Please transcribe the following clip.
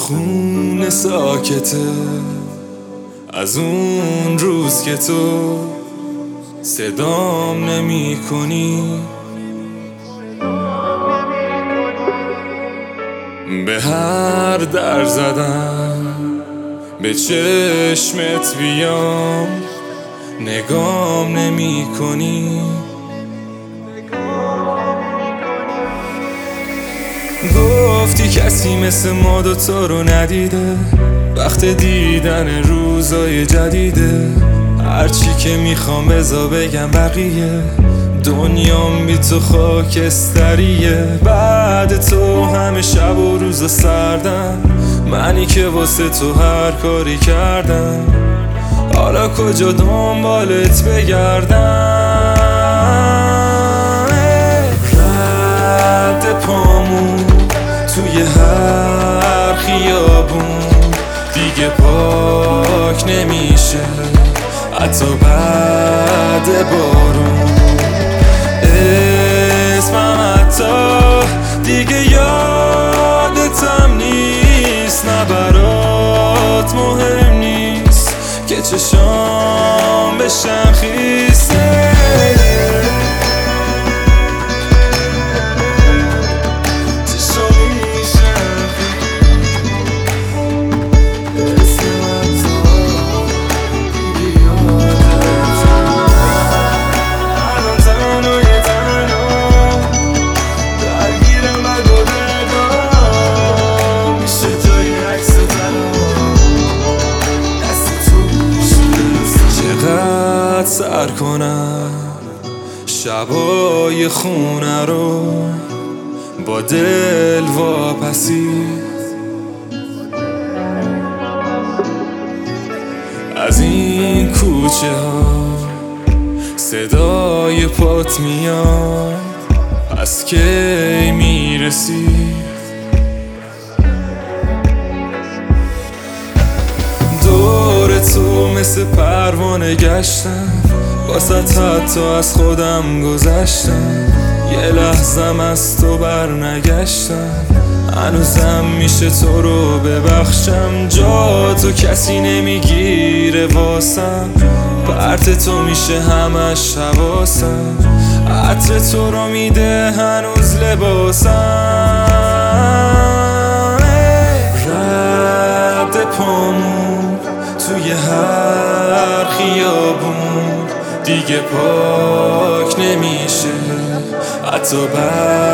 خونه ساکته از اون روز که تو صدام نمی کنی. به هر در زدم به چشمت بیام نگام نمی کنی. گفتی کسی مثل ما دوتا رو ندیده، وقت دیدن روزای جدیده. هرچی که میخوام بذار بگم بقیه، دنیام بی تو خاکستریه. بعد تو همه شب و روزا سردم، منی که واسه تو هر کاری کردم. حالا کجا دنبالت بگردم؟ رد پامون توی هر خیابون دیگه پاک نمیشه، حتی بعد بارون. اسمم حتی دیگه یادتم نیست، نه برات مهم نیست که چشام بشن خیسه. سر کنم شبای خونه رو با دل واپسی، از این کوچه ها صدای پات میاد، از کی میرسی؟ دور تو مثل پروانه گشتم، واسه حتی از خودم گذشتم. یه لحظم از تو بر نگشتم، هنوزم میشه تو رو ببخشم. جا تو کسی نمیگیره واسم، پرت تو میشه همش حواسم. عطر تو رو میده هنوز لباسم. رد پامون توی هر خیابون دیگه پاک نمیشه، حتی